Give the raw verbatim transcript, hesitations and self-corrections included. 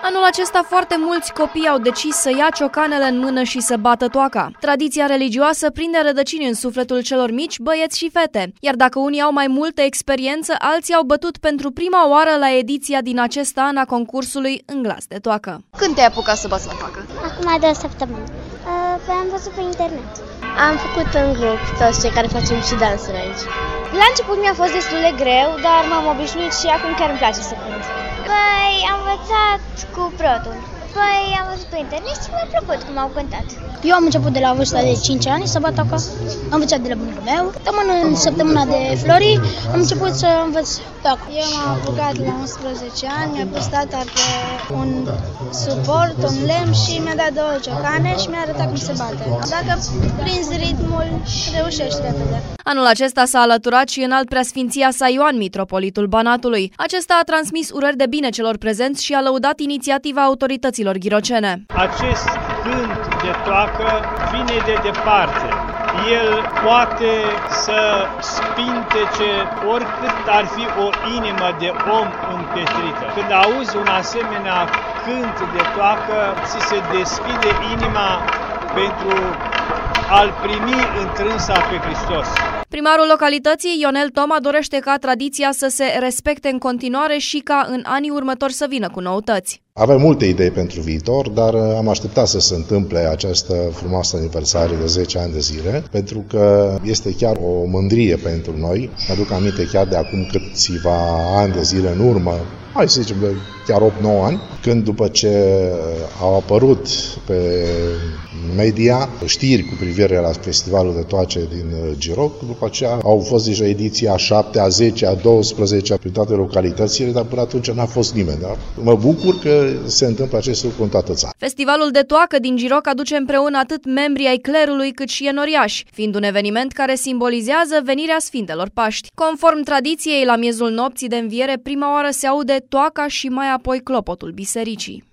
Anul acesta foarte mulți copii au decis să ia ciocanele în mână și să bată toaca. Tradiția religioasă prinde rădăcini în sufletul celor mici, băieți și fete. Iar dacă unii au mai multă experiență, alții au bătut pentru prima oară la ediția din acest an a concursului în glas de toacă. Când te-ai apucat să bați la toacă? Acum două săptămâni. Uh, păi am văzut pe internet. Am făcut în grup toți cei care facem și dansuri aici. La început mi-a fost destul de greu, dar m-am obișnuit și acum chiar îmi place să cânt. Păi am învățat cu protul. Păi am văzut pe internet și mi-a plăcut cum au cântat. Eu am început de la vârsta de cinci ani să bat toaca. Am învățat de la bunicul meu. Săptămâna în săptămâna de flori am început să învăț toaca. Eu m-am apucat la unsprezece ani, mi-a pus tata pe un suport, un lemn și mi-a dat două ciocane și mi-a arătat cum se bate. Dacă prinzi ritmul, reușești repede. Anul acesta s-a alăturat și înalt preasfinția sa Ioan, mitropolitul Banatului. Acesta a transmis urări de bine celor prezenți și a lăudat inițiativa autorităților ghirocene. Acest cânt de toacă vine de departe. El poate să spintece oricât ar fi o inimă de om împetrită. Când auzi un asemenea cânt de toacă, ți se deschide inima pentru a-L primi întrânsa pe Hristos. Primarul localității, Ionel Toma, dorește ca tradiția să se respecte în continuare și ca în anii următori să vină cu noutăți. Avem multe idei pentru viitor, dar am așteptat să se întâmple această frumoasă aniversare de zece ani de zile, pentru că este chiar o mândrie pentru noi. Mă aduc aminte chiar de acum câțiva ani de zile în urmă, hai să zicem de chiar opt nouă ani, când după ce au apărut pe media știri cu privire la festivalul de toace din Giroc, după aceea au fost deja ediția șapte, a zece, a douăsprezece prin toate localitățile, dar până atunci n-a fost nimeni. Da? Mă bucur că se întâmplă acest lucru în toată țara. Festivalul de toacă din Giroc aduce împreună atât membrii ai clerului cât și enoriași, fiind un eveniment care simbolizează venirea Sfintelor Paști. Conform tradiției, la miezul nopții de înviere, prima oară se aude toaca și mai apoi clopotul bisericii.